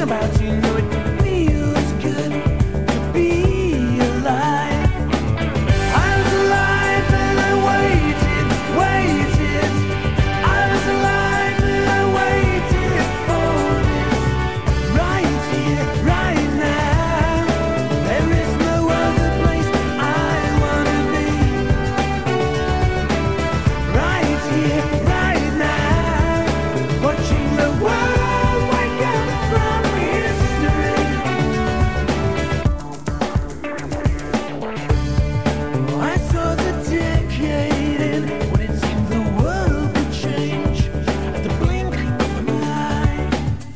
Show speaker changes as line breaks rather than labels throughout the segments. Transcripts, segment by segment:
about you. Know it feels good to be alive. I was alive and I waited. I was alive and I waited for this. Right here, right now. There is no other place I wanna be. Right here, right now. Watching the world wake up from history. I saw the decade end when it seemed the world would change at the blink of an eye.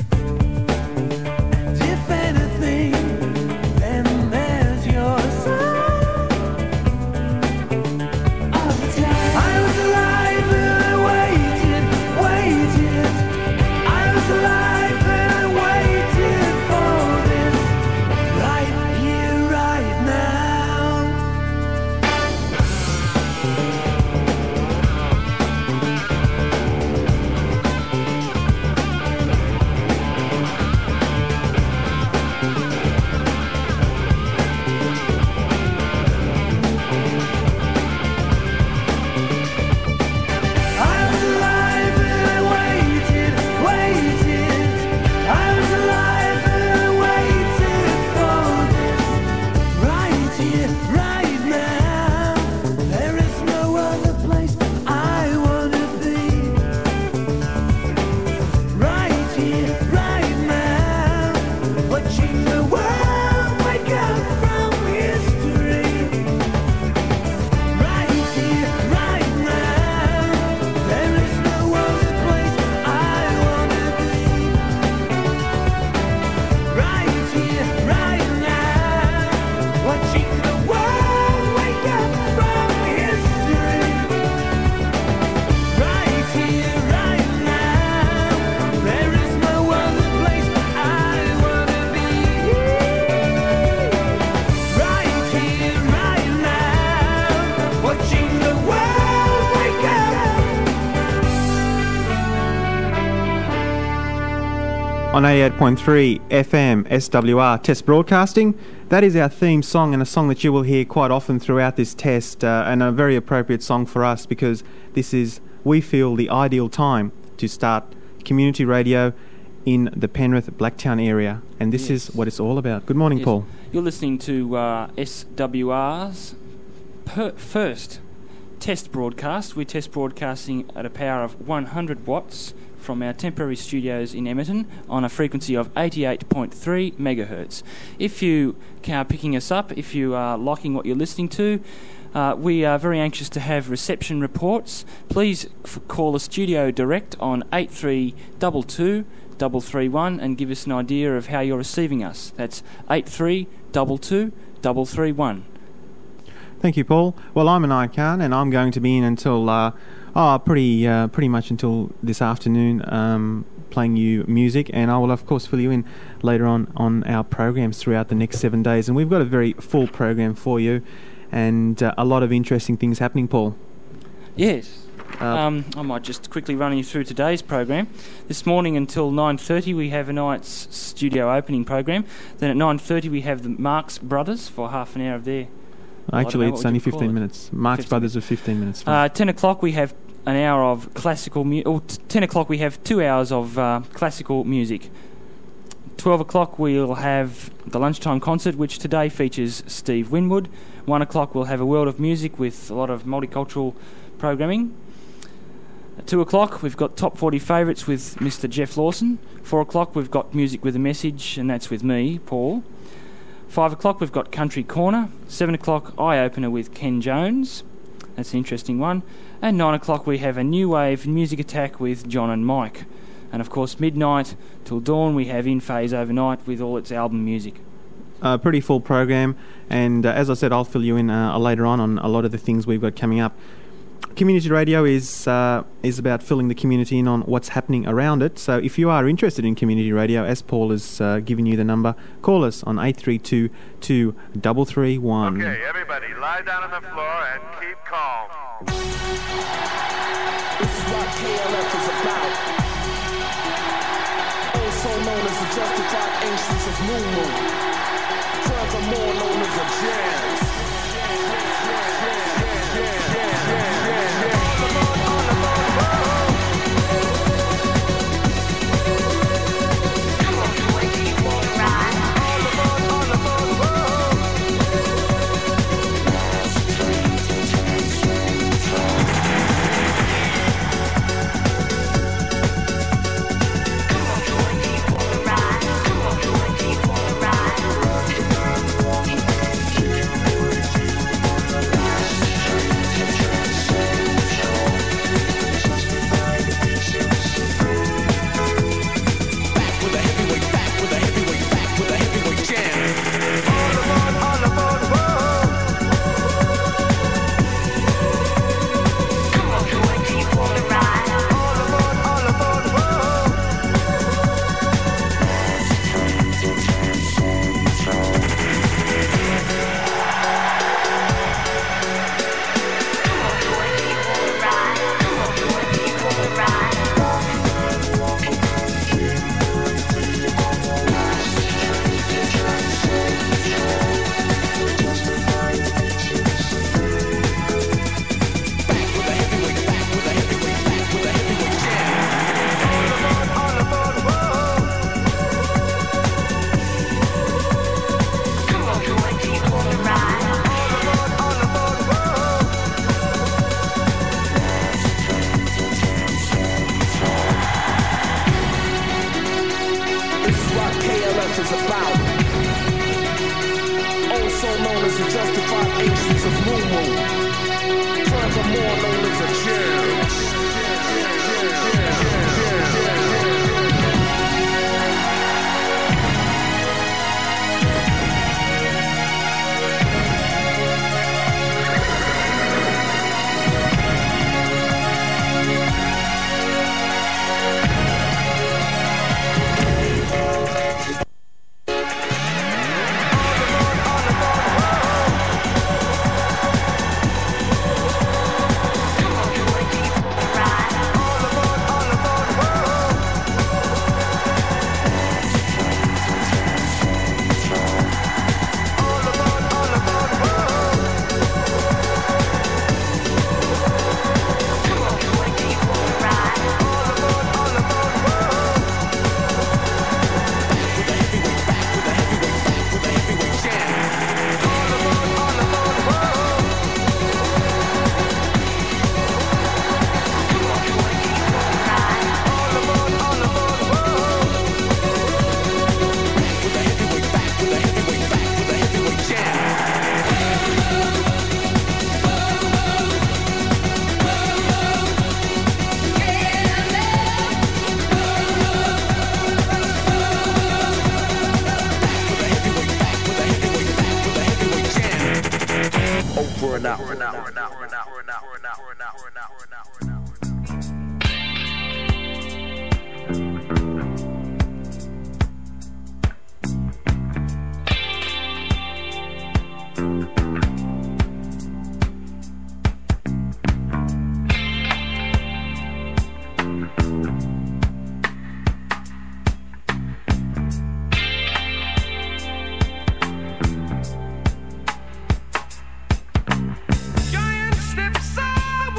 And if anything, then there's your sign of time. I was alive and I waited. I was alive and I waited for this. Right here, right now. I was alive and I waited. I was alive and I waited for this. Right here, right now. There is no other place I wanna be. Right here, right now. Watching the world wake up from history. Right here, right now. There is no other place I wanna be. Right here, right now. Watching the world wake up from history. Right here, right now. There is no other place I wanna be. Right here, right now. Watching the world wake up.
On 88.3 FM SWR Test Broadcasting. That is our theme song, and a song that you will hear quite often throughout this test, and a very appropriate song for us because this is, we feel, the ideal time to start community radio in the Penrith Blacktown area, and this is what it's all about. Good morning,
Yes.
Paul.
You're listening to SWR's first test broadcast. We're test broadcasting at a power of 100 watts from our temporary studios in Emerton on a frequency of 88.3 megahertz. If you are picking us up, if you are liking what you're listening to, we are very anxious to have reception reports. Please call the studio direct on 8322 331 and give us an idea of how you're receiving us. That's 8322 331.
Thank you, Paul. Well, I'm Anai Khan, and I'm going to be in until pretty much until this afternoon, playing you music, and I will of course fill you in later on our programs throughout the next 7 days. And we've got a very full program for you, and a lot of interesting things happening, Paul.
Yes. I might just quickly run you through today's program. This morning until 9:30 we have a night's studio opening program. Then at 9:30 we have the Marx Brothers for half an hour of their...
Actually, it's only 15
it?
minutes. Marx
15
Brothers are 15 minutes.
10 o'clock we have an hour of classical music. 10 o'clock we have 2 hours of classical music. 12 o'clock we'll have the lunchtime concert, which today features Steve Winwood. 1 o'clock we'll have a world of music with a lot of multicultural programming. At 2 o'clock we've got Top 40 Favourites with Mr. Jeff Lawson. 4 o'clock we've got Music with a Message, and that's with me, Paul. 5 o'clock we've got Country Corner. 7 o'clock Eye Opener with Ken Jones. That's an interesting one. And 9 o'clock we have a new wave music attack with John and Mike. And of course midnight till dawn we have In Phase Overnight with all its album music.
A pretty full program, and as I said, I'll fill you in later on a lot of the things we've got coming up. Community radio is about filling the community in on what's happening around it. So if you are interested in community radio, as Paul has given you the number, call us on 8322 331.
Okay, everybody, lie down on the floor and keep calm.
This is what KLF is about. Old Also known as the justified ancients of New Moon. Furthermore known as a jazz.
Giant steps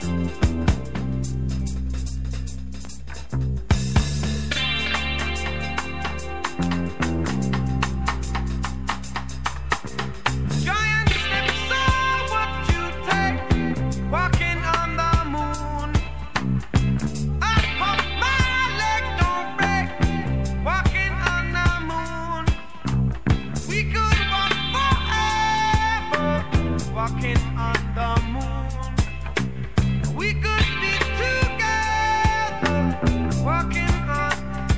Giant steps are what you take, walking on the moon. I hope my leg don't break, walking on the moon. We could walk forever, walking on the moon. We could be together, walking on the moon.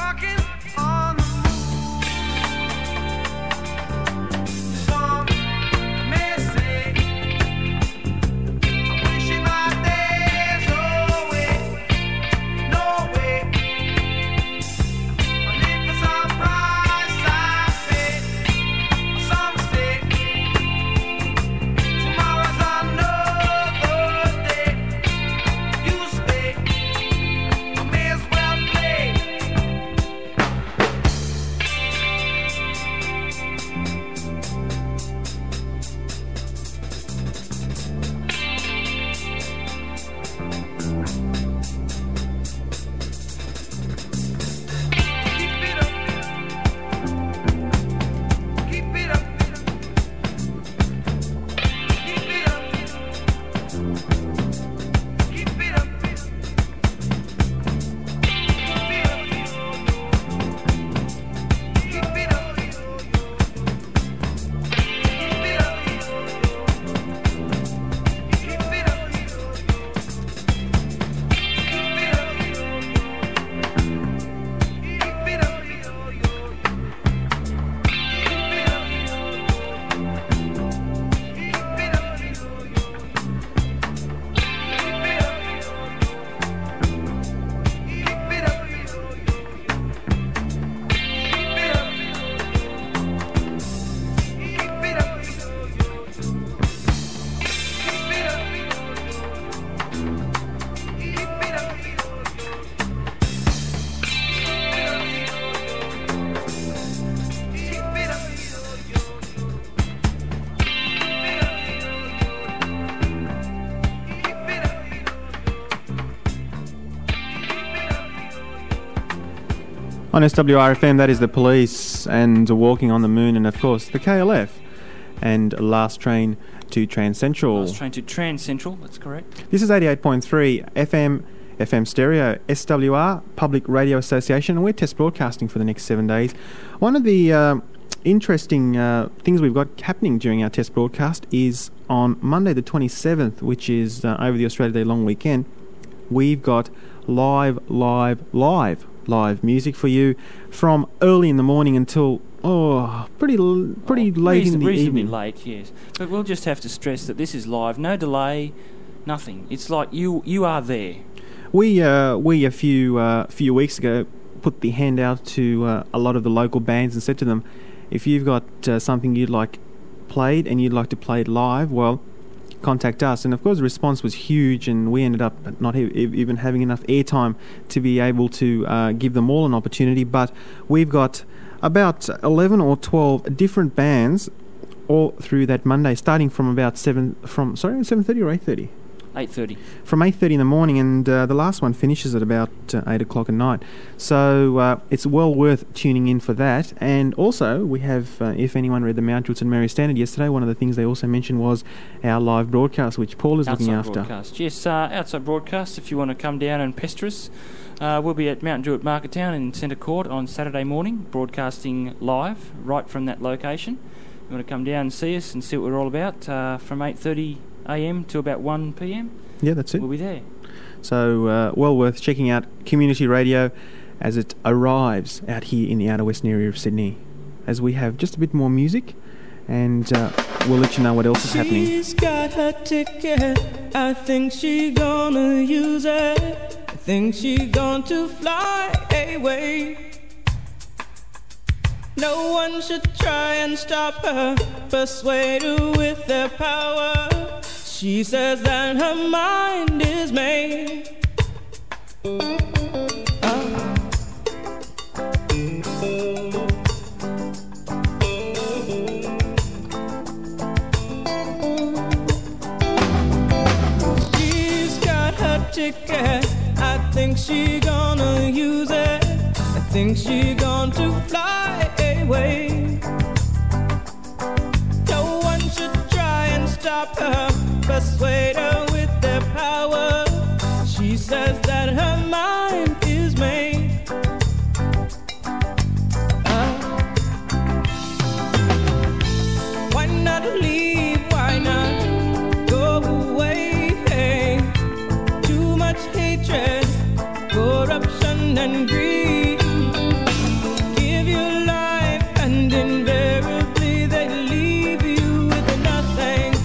Some may say, I'm wishing my days away. No way. I live for some price I pay. Some say, tomorrow's another day. You stay, I may as well play. Keep it up. Keep it up. Keep it up. Keep it up. Keep it up.
On SWRFM, that is The Police and Walking on the Moon, and of course the KLF and Last Train to Trans Central.
Last Train to Trans Central, that's correct.
This is 88.3 FM Stereo, SWR, Public Radio Association, and we're test broadcasting for the next 7 days. One of the interesting things we've got happening during our test broadcast is on Monday the 27th, which is over the Australia Day long weekend. We've got live music for you from early in the morning until pretty late in the
reasonably
evening.
late, yes. But we'll just have to stress that this is live, no delay, nothing. It's like you are there.
We a few weeks ago put the hand out to a lot of the local bands and said to them, if you've got something you'd like played and you'd like to play it live, well, contact us. And of course the response was huge, and we ended up not even having enough airtime to be able to give them all an opportunity. But we've got about 11 or 12 different bands all through that Monday, starting from about 7:30 or 8:30?
8:30.
From 8:30 in the morning, and the last one finishes at about 8 o'clock at night. So it's well worth tuning in for that. And also, we have, if anyone read the Mount Druitt and Mary Standard yesterday, one of the things they also mentioned was our live broadcast, which Paul is looking after.
Broadcast. Yes, outside broadcast, if you want to come down and pester us. We'll be at Mount Druitt Marketown in Centre Court on Saturday morning, broadcasting live right from that location. You want to come down and see us and see what we're all about from 8:30 a.m. to about 1 p.m.
Yeah, that's it.
We'll be there.
So well worth checking out community radio as it arrives out here in the outer western area of Sydney, as we have just a bit more music, and we'll let you know what else is happening.
She's got her ticket, I think she gonna use it, I think she going to fly away. No one should try and stop her, persuade her with their power. She says that her mind is made. She's got ticket. I think she gonna use it. I think she going to fly away. No one should try and stop her, persuade her with their power. She says that her mind is made. Why not leave? Why not go away? Hey, too much hatred, corruption and greed. Give your life and invariably they leave you with nothing.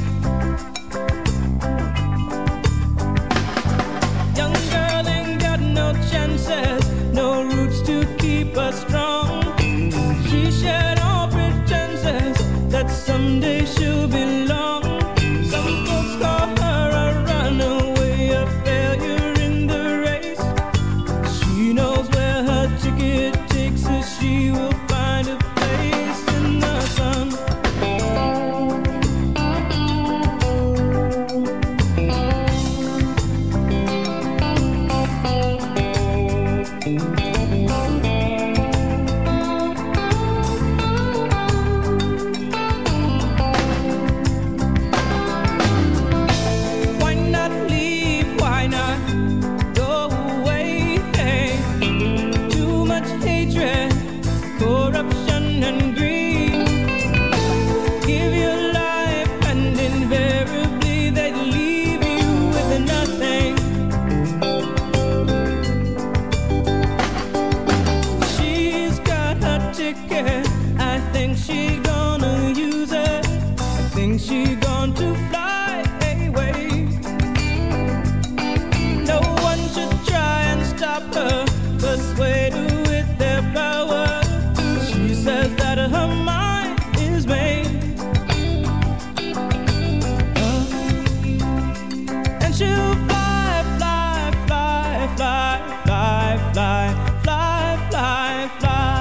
Young girl ain't got no chances, no roots to keep her strong. She shed all pretenses that someday she'll belong. Some folks call her a runaway, a failure in the race. She knows where her ticket takes her, she will find a place in the sun. Why not leave? Why not go away? Hey, too much hatred, corruption and greed. Give your life and invariably they leave you with nothing. She's got her ticket. I think she gonna use it. I think she going to fly away. No one should try and stop her, persuade her with their power. She says that her mind is made. And she'll fly, fly, fly, fly, fly, fly, fly, fly, fly.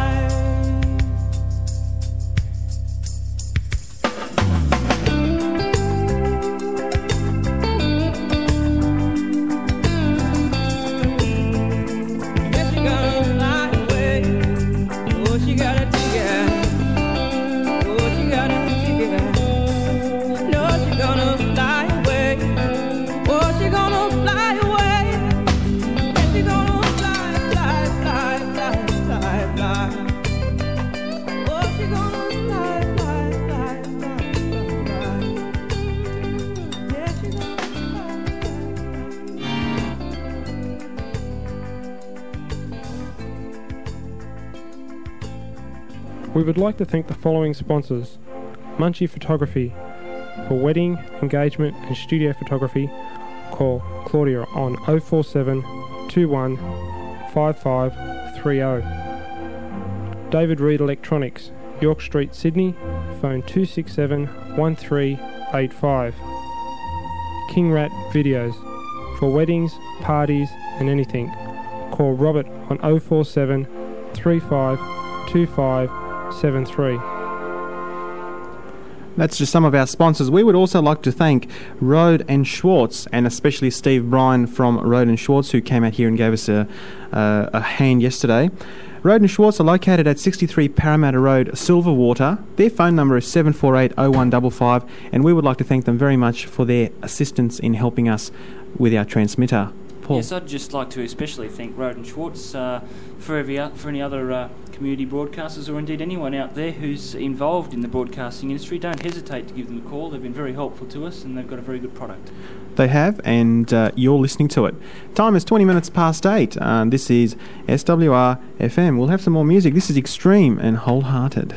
Yeah, she gonna fly away. Oh, she got a ticket. Oh, she got a ticket. No, she gonna fly away. Oh, she gonna fly away. Yeah, she gonna fly, fly, fly, fly, fly, fly. Oh, she gonna fly, fly, fly, fly, fly. Yeah, she gonna fly.
We would like to thank the following sponsors: Munchie Photography. For wedding, engagement and studio photography, call Claudia on 047 21 5530. David Reed Electronics, York Street, Sydney, phone 267 1385. King Rat Videos. For weddings, parties and anything, call Robert on 047 35 25 73.
That's just some of our sponsors. We would also like to thank Road and Schwartz, and especially Steve Bryan from Road and Schwartz, who came out here and gave us a hand yesterday. Road and Schwartz are located at 63 Parramatta Road, Silverwater. Their phone number is 748-0155, and we would like to thank them very much for their assistance in helping us with our transmitter. Paul.
Yes, I'd just like to especially thank Road and Schwartz for any other community broadcasters, or indeed anyone out there who's involved in the broadcasting industry. Don't hesitate to give them a call. They've been very helpful to us, and they've got a very good product.
They have, and you're listening to it. Time is 20 minutes past 8. This is SWR FM. We'll have some more music. This is Extreme and Wholehearted.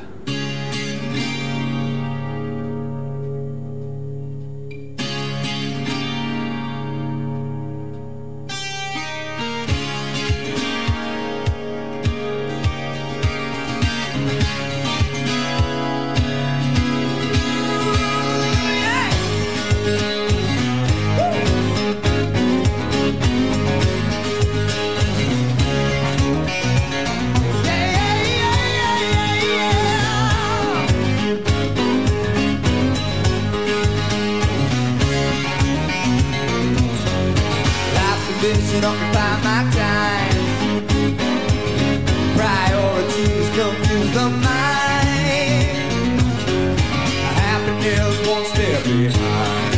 Yeah, yeah, yeah, yeah, yeah. ambition occupy my time. Priorities confuse the mind. Happiness won't stay behind.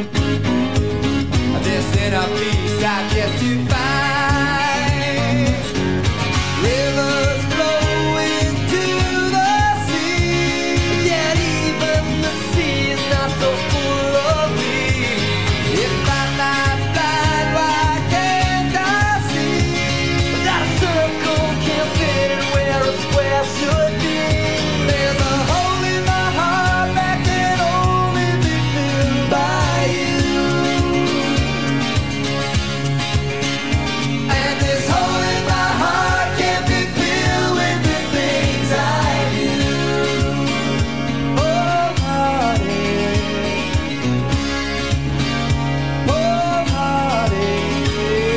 This inner peace I've yet to find. Rivers flow into the sea, yet even the sea is not so full of me. If I'm not blind, why can't I see that a circle can't fit in where a square should be? There's a hole in my heart that can only be filled by you. And this hole in my heart can't be filled with the things I do. Oh, heartache. Oh, heartache.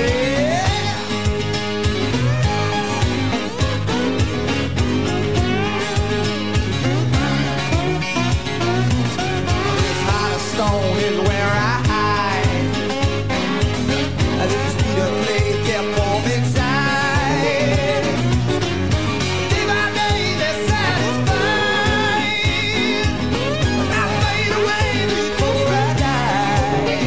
This heart of stone is where I hide. This beat of clay kept warm inside. Day by day they're satisfied. I fade away before I die.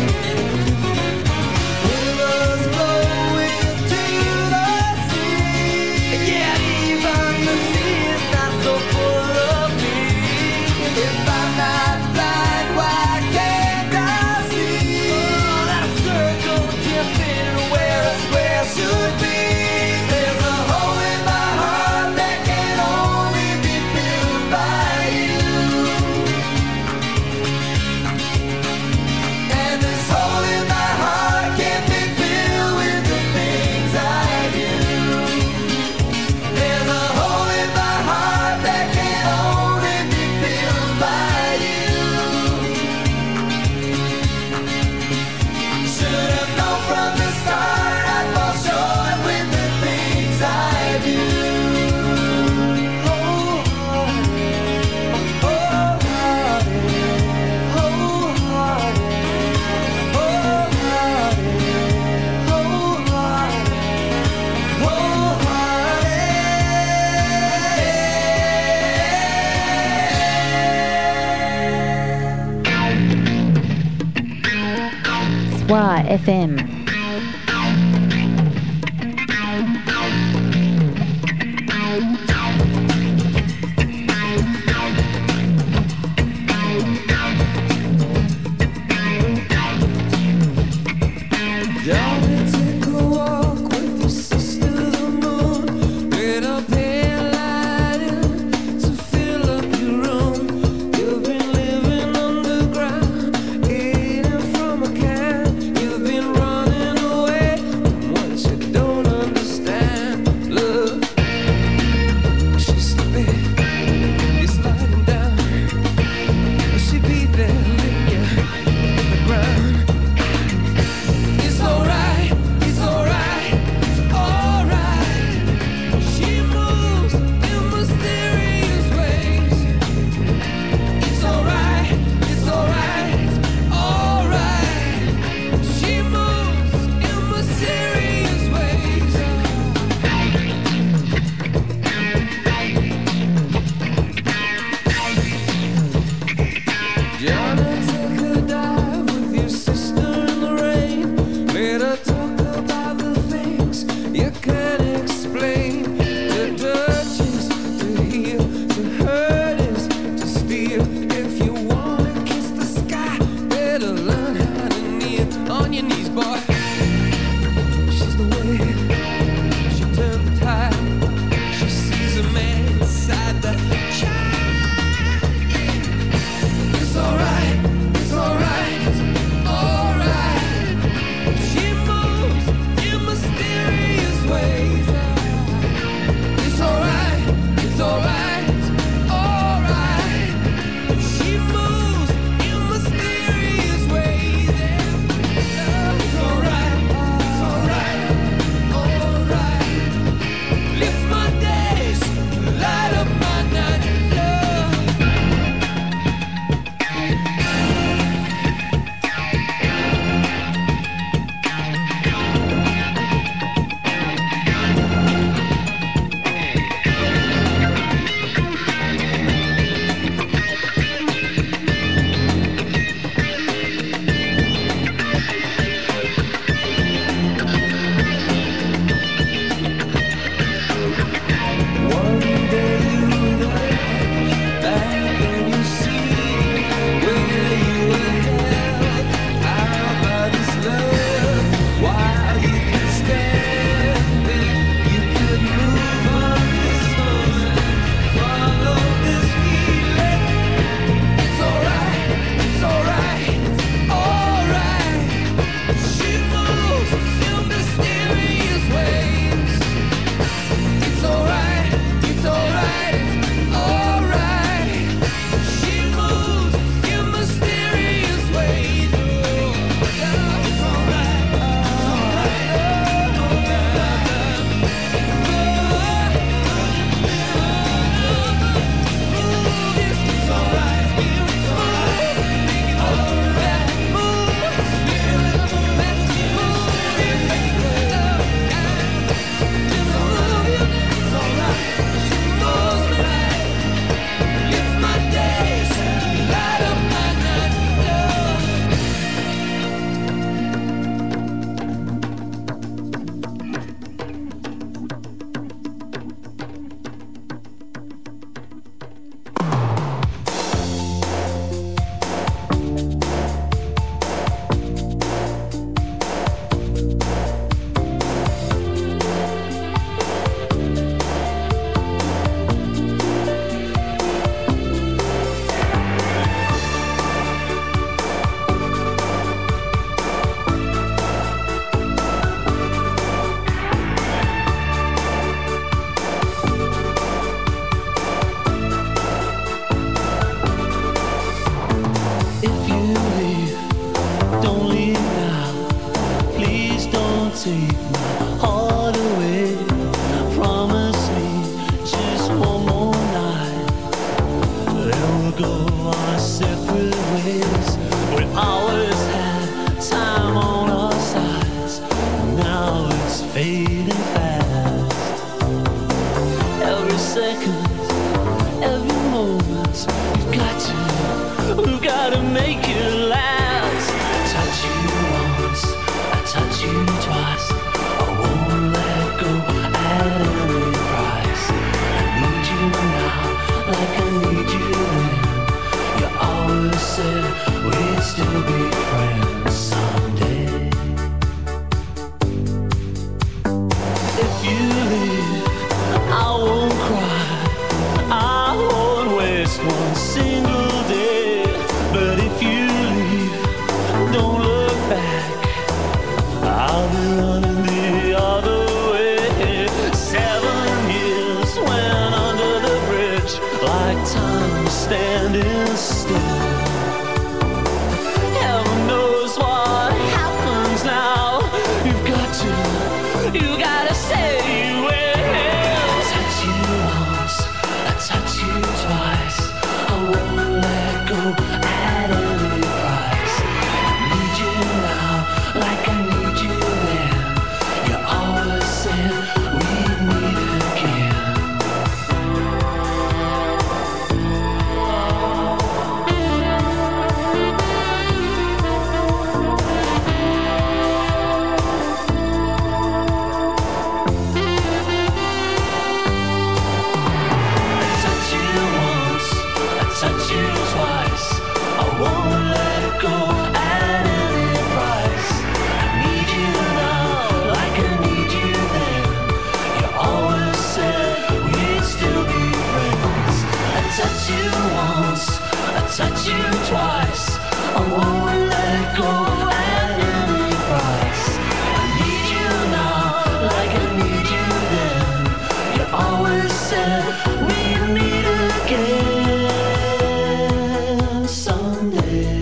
Rivers flow into the sea, yet even the sea is not so full of me. If I'm not blind, why can't I see that a circle can't fit where a square should be? There's a hole in my heart that can only be filled by you. And this hole in my heart can't be filled with the things I do. There's a hole in my heart that can only be filled by you. Should have known from the start I'd fall short with the things I do. Oh, heartache. Oh, heartache. Oh, heartache. Oh, heartache. Oh, heartache. Oh, heartache.
Swa FM.
Johnny, take a walk with your sister the moon. Get up here, lighting to fill up your room. You've been living underground, eating from a can. You've been running away from what you don't understand. Look, she's slipping, you're sliding down. Will she be there with you in the ground? It's alright.
take my heart away. Promise me just one more night, then we'll go our separate ways. We always had time on our sides, now it's fading fast. Every second, every moment, we've got to make it last. I touch you once, I touch you twice, I won't let go at any price. I need you now, like I need you then. You always said we'd still be friends someday. If you leave, I won't cry, I won't waste one single day. But if you leave, don't look back, I'll be running the other way. 7 years went under the bridge, like time was standing still. Heaven knows what happens now. You gotta say you will. I touch you once, I touch you twice, I won't let go at any price. I need you now, like I need you then. You always said we'd meet again. Touch you twice, I won't let go at any price. I need you now, like I need you then. You always said we'd meet again someday.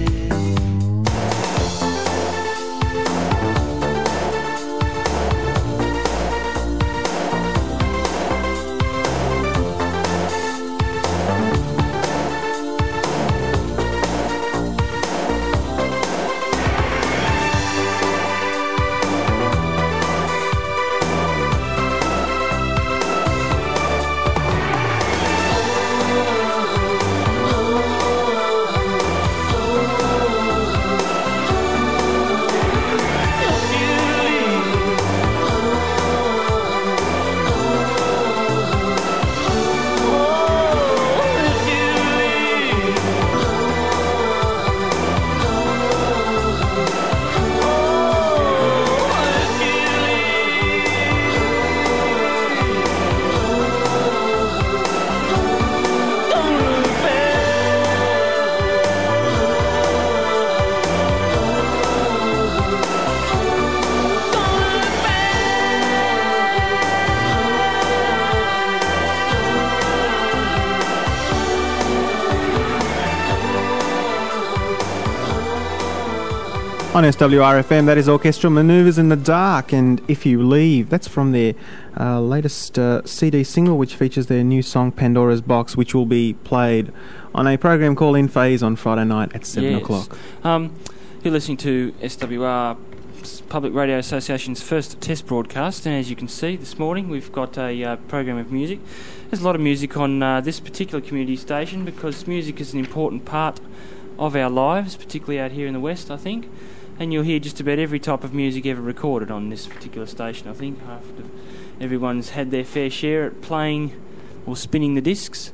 On SWRFM, that is Orchestral Manoeuvres in the Dark, and If You Leave. That's from their latest CD single, which features their new song Pandora's Box, which will be played on a program called In Phase on Friday night at 7 o'clock.
You're listening to SWR Public Radio Association's first test broadcast, and as you can see this morning we've got a program of music. There's a lot of music on this particular community station because music is an important part of our lives, particularly out here in the West, I think. And you'll hear just about every type of music ever recorded on this particular station, I think. After everyone's had their fair share at playing or spinning the discs.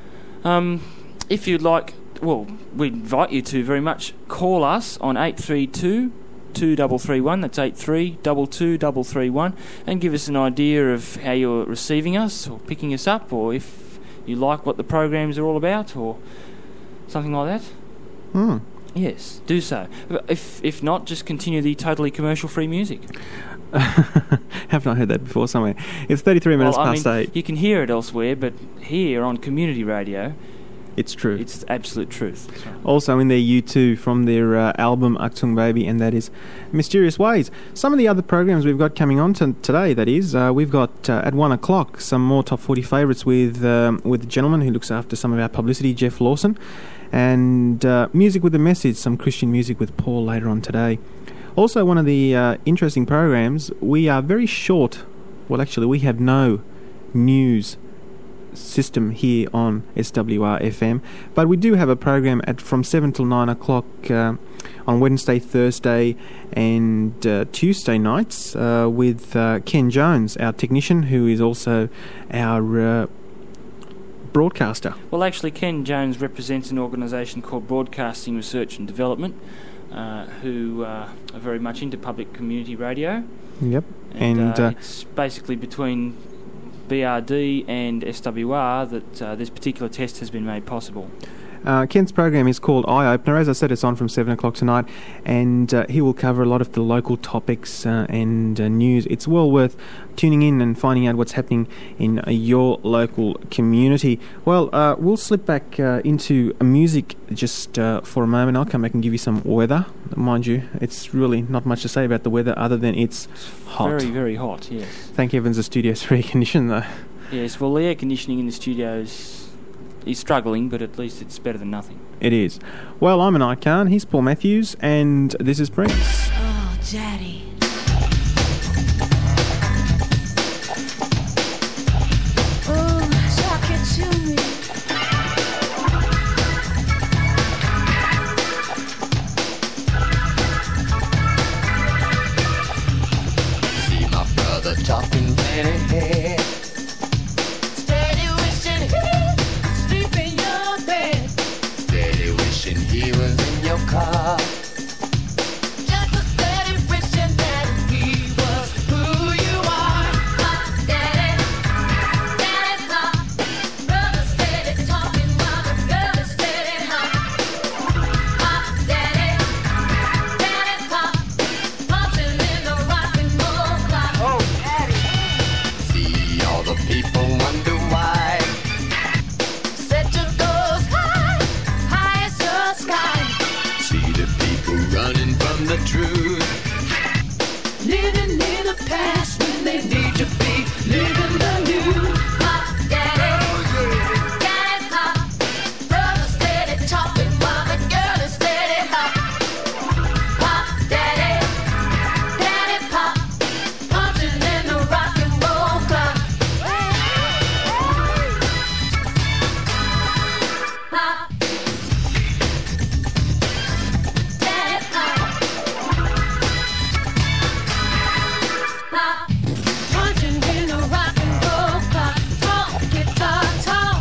If you'd like, well, we invite you to very much call us on 832-2331, that's 8322-331, and give us an idea of how you're receiving us or picking us up, or if you like what the programs are all about or something like that. Yes, do so. If not, just continue the totally commercial-free music.
Have not heard that before somewhere. It's 33 minutes past 8.
You can hear it elsewhere, but here on community radio,
It's true.
It's absolute truth. So,
Also in there, U2 from their album Achtung Baby, and that is Mysterious Ways. Some of the other programs we've got coming on today, that is, we've got at 1 o'clock some more Top 40 favourites with the gentleman who looks after some of our publicity, Jeff Lawson, and Music with a Message, some Christian music with Paul later on today. Also, one of the interesting programs, we are very short. Well, actually, we have no news system here on SWR FM, but we do have a program from 7 till 9 o'clock on Wednesday, Thursday and Tuesday nights with Ken Jones, our technician, who is also our broadcaster.
well, actually, Ken Jones represents an organisation called Broadcasting Research and Development, who are very much into public community radio.
Yep.
And it's basically between BRD and SWR that this particular test has been made possible.
Ken's program is called Eye Opener. As I said, it's on from 7 o'clock tonight, and he will cover a lot of the local topics and news. It's well worth tuning in and finding out what's happening in your local community. Well, we'll slip back into music just for a moment. I'll come back and give you some weather. Mind you, it's really not much to say about the weather other than it's hot.
Very, very hot, yes.
Thank heavens the studio's very conditioned, though.
Yes, well, the air conditioning in the studios is struggling, but at least it's better than nothing.
It is. Well, I'm Anai Khan, he's Paul Matthews, and this is Prince.
Oh, Daddy. Oh, talk it to me.
See my brother talking plenty.
Steady wishing he'd sleep in your bed.
Steady wishing he was in your car.
Just a steady wishing that he was who you are. My daddy, daddy pop. Brother steady talking while the girl is steady hot. My daddy, daddy pop. Punching in the rock and roll clock. Oh, daddy.
See all the people wonder why.
Set your goals high, high as the sky.
See the people running from the truth.
Living in the past when they need to be living the new. Pop, daddy, daddy, pop. Brother steady talking while the girl is steady hot. Pop, daddy, daddy, pop. Punching in the rock and roll clock. Pop, daddy, pop. Pop, punching in a rock and roll clock. Talk, guitar, talk.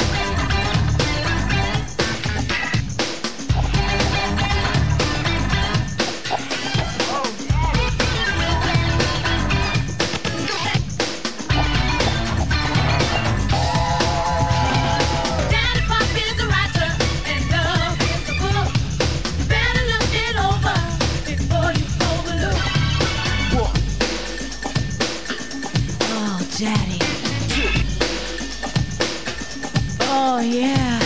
Daddy Pop is a writer and love is a book. Better look it over before you overlook. Oh, Daddy. Oh, yeah.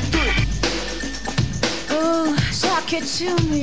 Oh, talk it to me.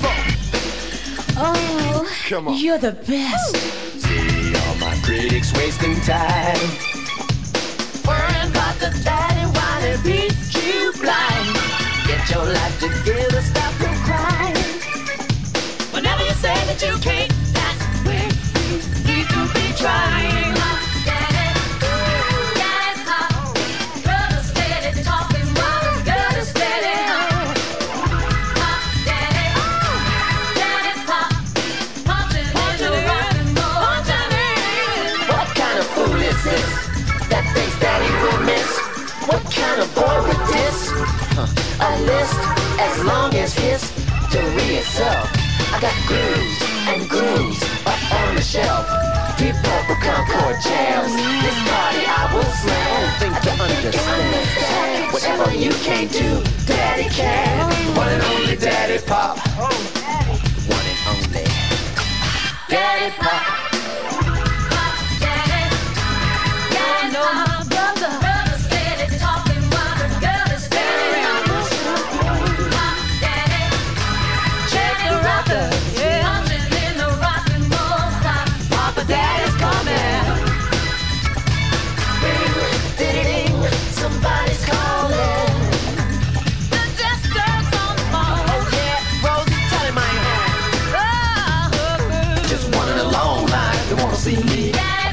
Oh,
Come on.
you're the best.
See all my critics wasting time.
Worrying about the daddy while they beat you blind.
Get your life together, stop
Stop and cry. Whenever you say that you can't, that's where you need to be trying. Daddy, daddy, pop. Brother steady talking while the girl is steady hot. Pop, daddy, daddy, pop. Punching in the rock and roll. Punching in.
What kind of fool is this that thinks that he will miss? What kind of boy with this? A list as long as history itself. I got grooves and grooves up on the shelf. Deep Purple Concord jams. This party I will slam. I don't think you understand. Whatever you can't do, Daddy can. One and only Daddy Pop. One and only Daddy Pop.
Pop, daddy, daddy, pop. Brother steady talking while the girl is steady see me.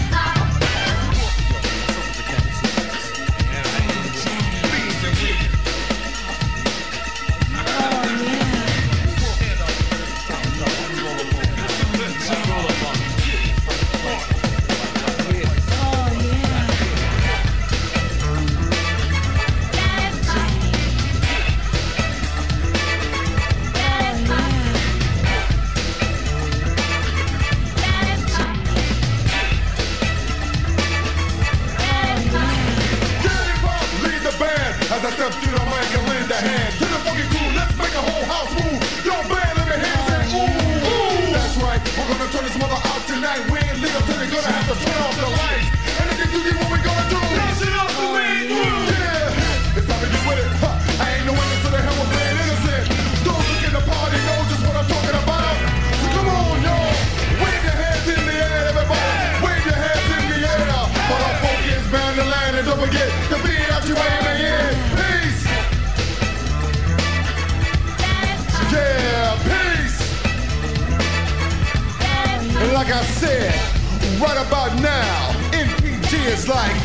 Like I said, right about now, NPG is like,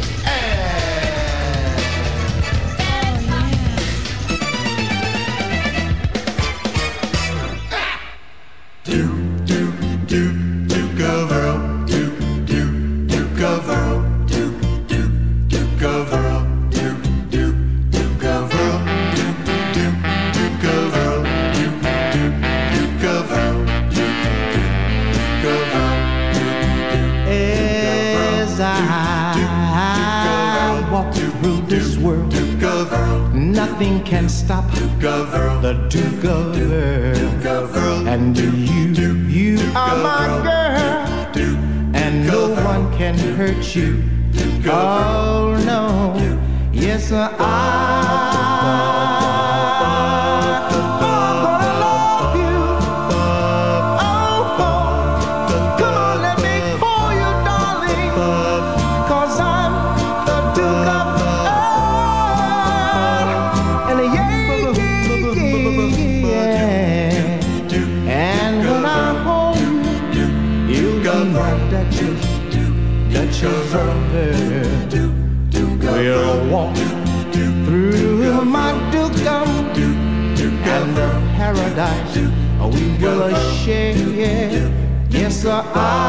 nothing can stop the Duke of Earl. And you are my girl, and no one can hurt you. Oh no, yes we'll walk through my dukedom and the paradise we will share. Yes, sir,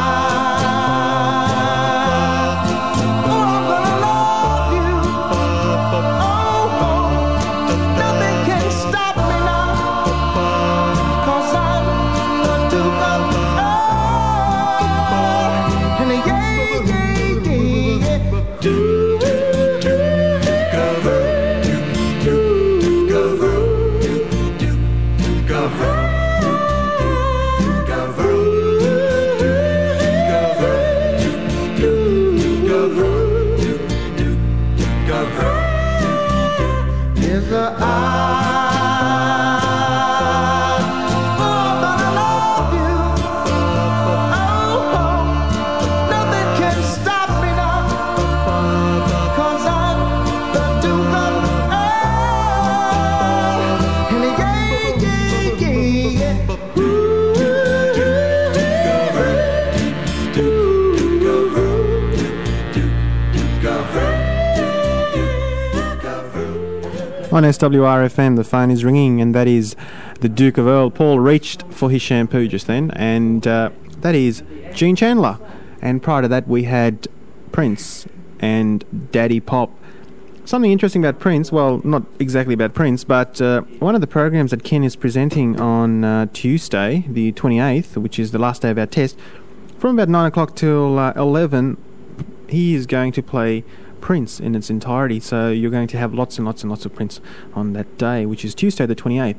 On SWRFM, the phone is ringing, and that is the Duke of Earl. Paul reached for his shampoo just then, and that is Gene Chandler. And prior to that, we had Prince and Daddy Pop. Something interesting about Prince, well, not exactly about Prince, but one of the programs that Ken is presenting on Tuesday, the 28th, which is the last day of our test, from about 9 o'clock till 11, he is going to play Prince in its entirety, so you're going to have lots and lots and lots of Prince on that day, which is Tuesday the 28th.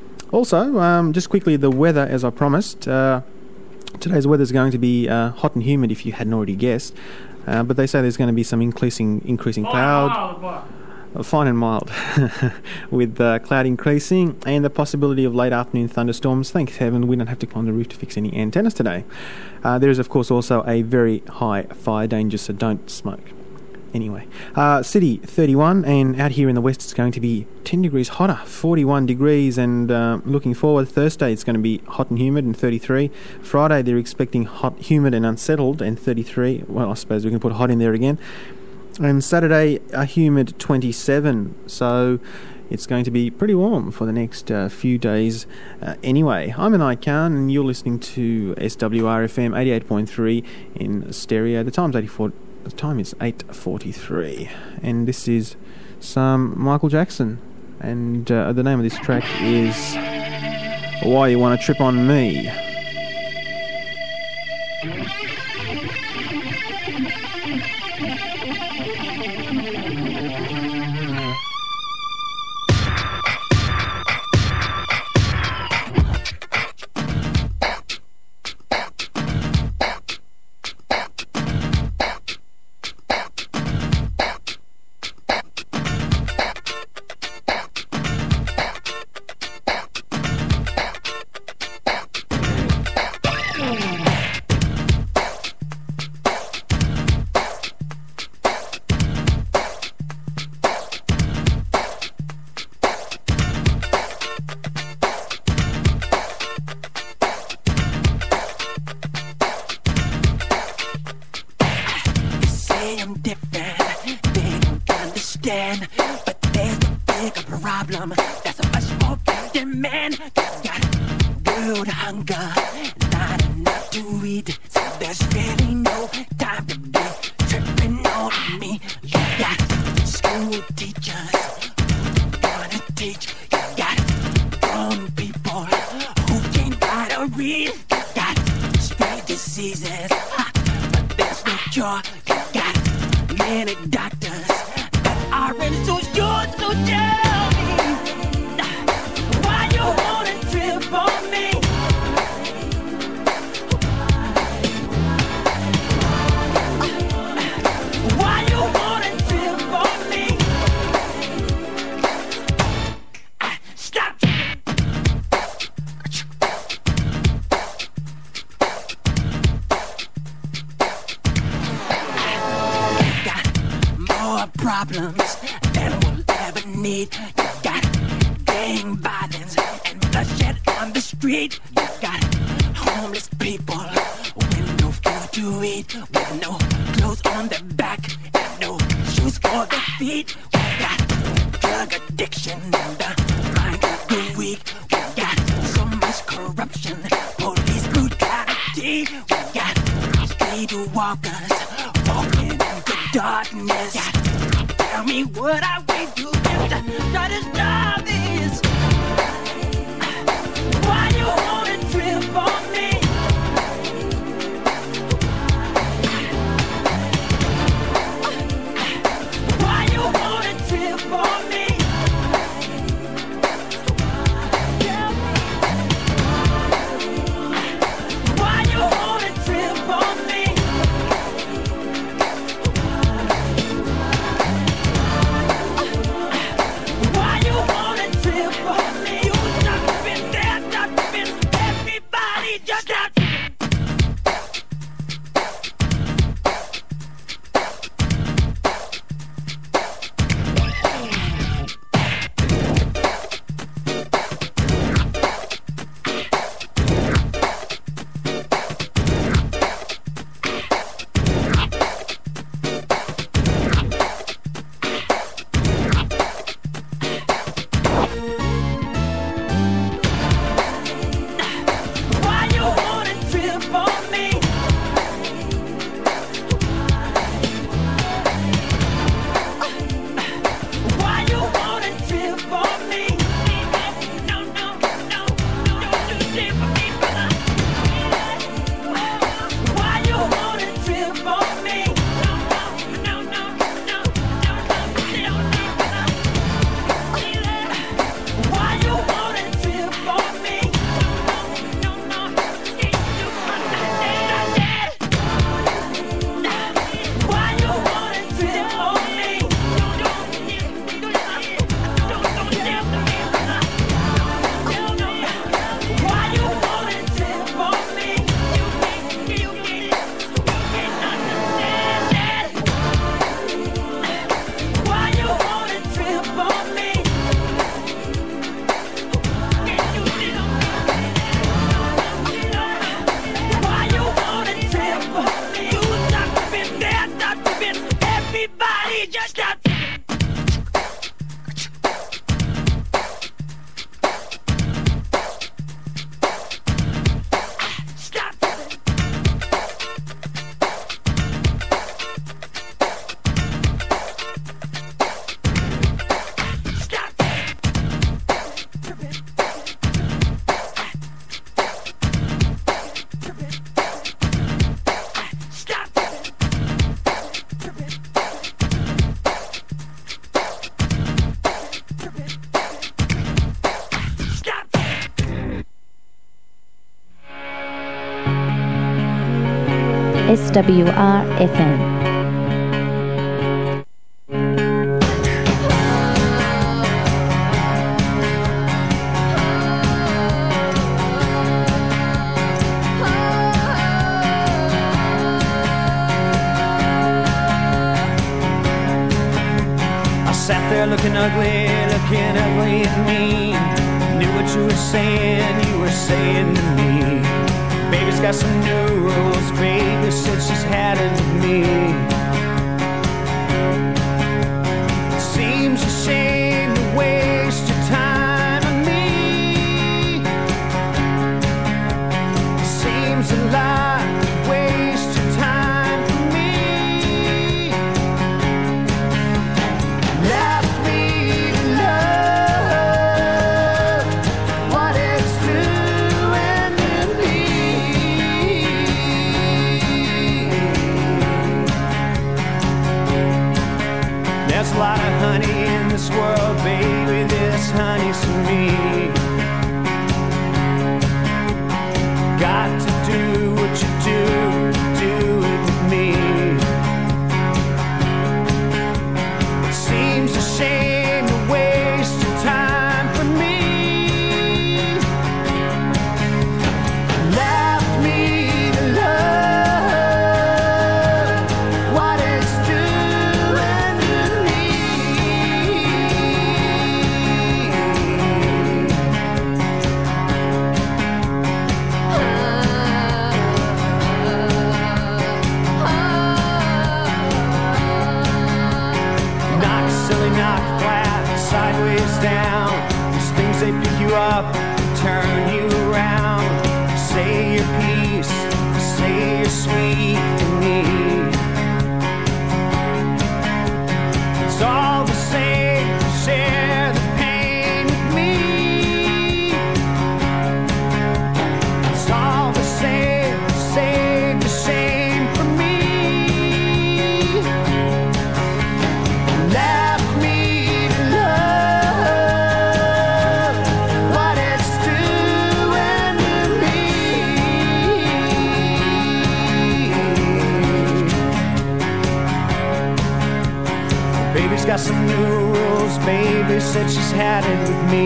Also, just quickly, the weather, as I promised. Today's weather is going to be hot and humid, if you hadn't already guessed, but they say there's going to be some increasing cloud. Fine and mild, with cloud increasing and the possibility of late afternoon thunderstorms. Thank heaven we don't have to climb the roof to fix any antennas today. There is, of course, also a very high fire danger, so don't smoke. Anyway, City 31, and out here in the west it's going to be 10 degrees hotter, 41 degrees, and looking forward, Thursday it's going to be hot and humid and 33. Friday they're expecting hot, humid and unsettled and 33. Well, I suppose we can put hot in there again. And Saturday a humid 27, so it's going to be pretty warm for the next few days anyway. I'm Anai Khan, and you're listening to SWR-FM 88.3 in stereo. The time is 8:43, and this is some Michael Jackson, and the name of this track is Why You Wanna Trip on Me.
Just
SWR FM.
Sat there looking ugly at me. Knew what you were saying to me. Baby's got some new rules, baby said she's had it with me. It seems a shame to waste your time on me. It seems a lot to waste your time for me. Left me to love what it's doing to me. There's a lot of honey in this world, baby, this honey's for me. Got to do what you do it with me. It seems a shame to waste your time for me. Left me to love what it's doing to me. Knock, silly, knock, flat, sideways down. These things, they pick you up, turn you around. Say your piece, say you're sweet to me. It's all the same, share the pain with me. It's all the same, save the shame for me. Left me to love what it's doing to me. Baby's got some new rules, baby said she's had it with me.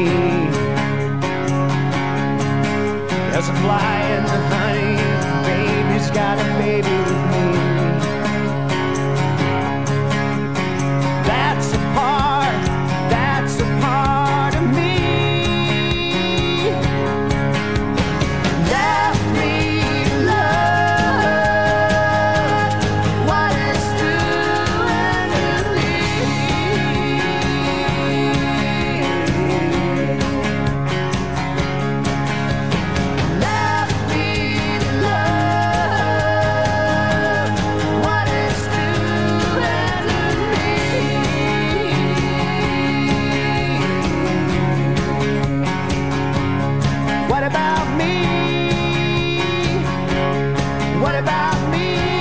There's a fly in the honey, baby's got a baby with me. That's a part of me. Left me to love what it's doing to me. Left me to love what it's doing to me. What about me? What about me?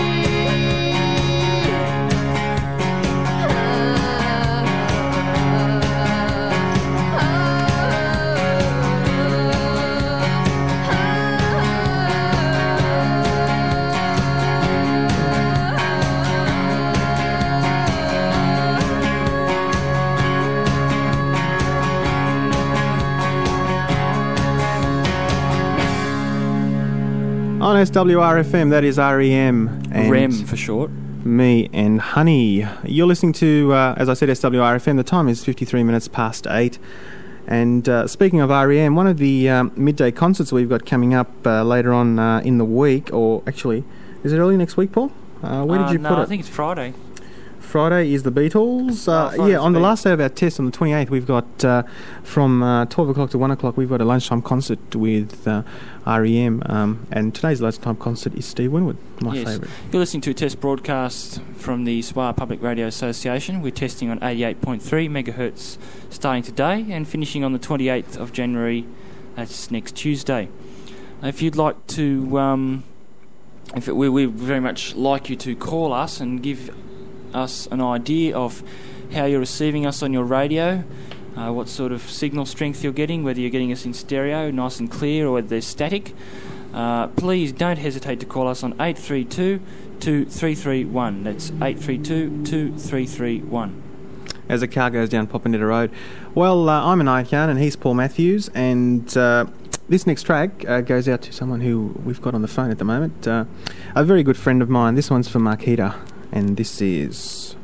On SWRFM, that is REM. And
REM for short.
Me and Honey. You're listening to, as I said, SWRFM. The time is 53 minutes past 8. And speaking of REM, one of the midday concerts we've got coming up later on in the week, or actually, is it early next week, Paul? Where did you put it?
No, I think it's Friday.
Friday is the Beatles.
Friday's
On the
Beatles.
last day of our test, on the 28th, we've got from 12 o'clock to 1 o'clock, we've got a lunchtime concert with REM. And today's lunchtime concert is Steve Winwood, my favourite.
You're listening to a test broadcast from the Swar Public Radio Association. We're testing on 88.3 megahertz starting today and finishing on the 28th of January. That's next Tuesday. If you'd like to, we very much like you to call us and give us an idea of how you're receiving us on your radio, what sort of signal strength you're getting, whether you're getting us in stereo, nice and clear, or whether there's static. please don't hesitate to call us on 832-2331. That's 832-2331.
As a car goes down Popinetta Road. Well, I'm an Yarn and he's Paul Matthews, and this next track goes out to someone who we've got on the phone at the moment. A very good friend of mine. This one's for Marquita, and this is...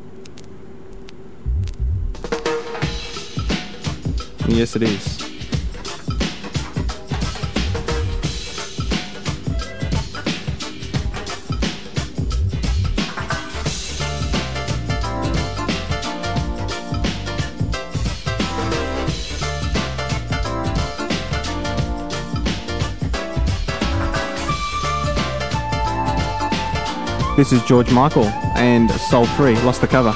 Yes, it is. This is George Michael and Soul Free, Lost the Cover.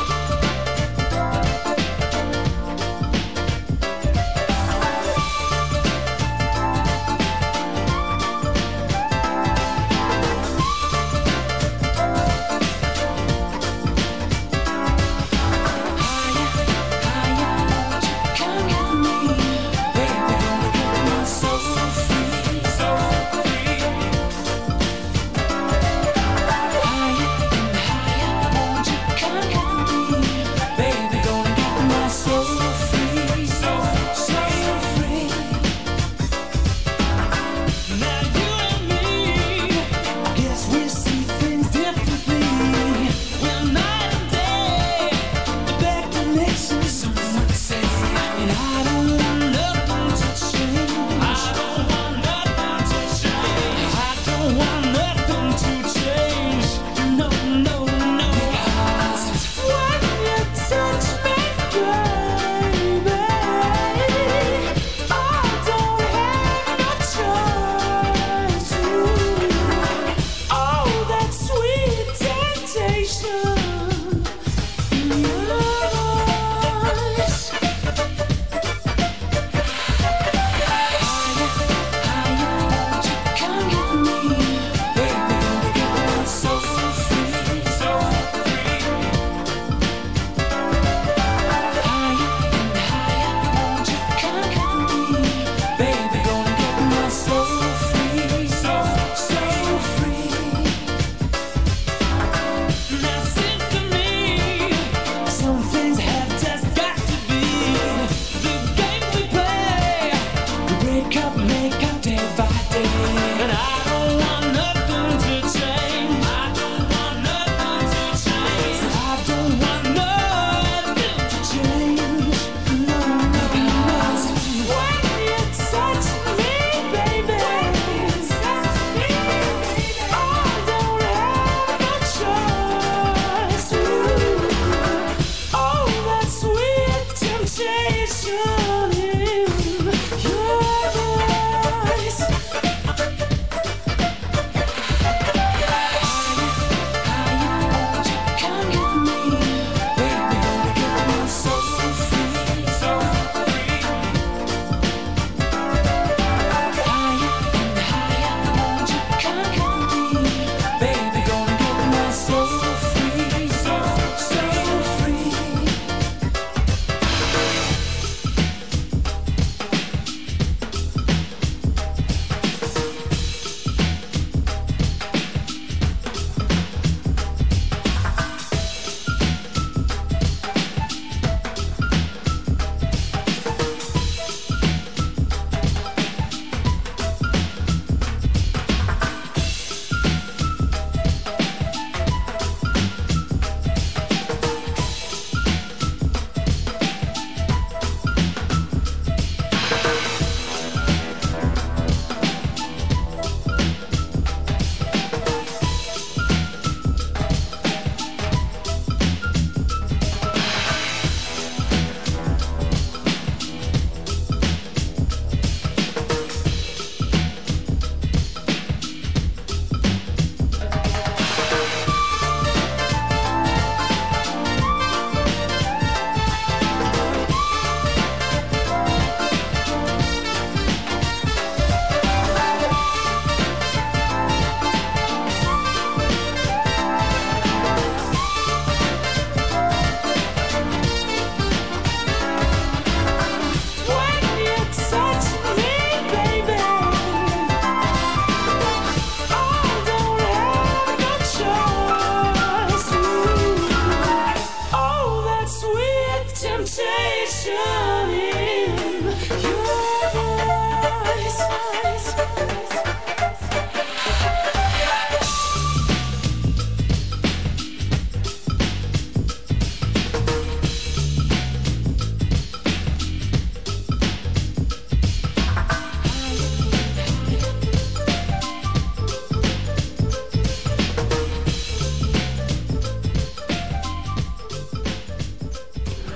Come get me.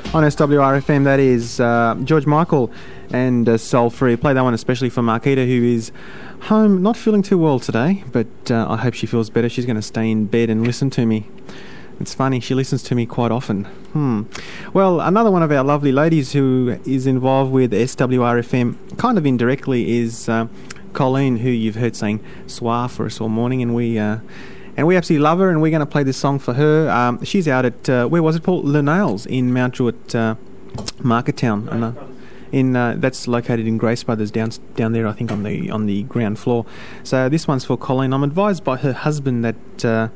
On SWRFM, that is George Michael and Soul Free. Play that one especially for Marquita, who is home, not feeling too well today, but I hope she feels better. She's going to stay in bed and listen to me. It's funny, she listens to me quite often. Well, another one of our lovely ladies who is involved with SWRFM, kind of indirectly, is Colleen, who you've heard saying "Soir" for us all morning, and we absolutely love her, and we're going to play this song for her. She's out at where was it, Paul? Le Nails in Mount Druitt, Marketown, and that's located in Grace Brothers down there, I think, on the ground floor. So this one's for Colleen. I'm advised by her husband that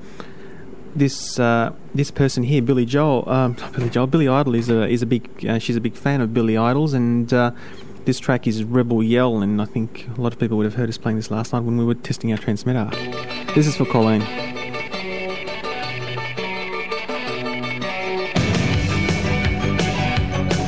this person here, Billy Idol is a big she's a big fan of Billy Idol's, and this track is Rebel Yell, and I think a lot of people would have heard us playing this last night when we were testing our transmitter. This is for Colleen.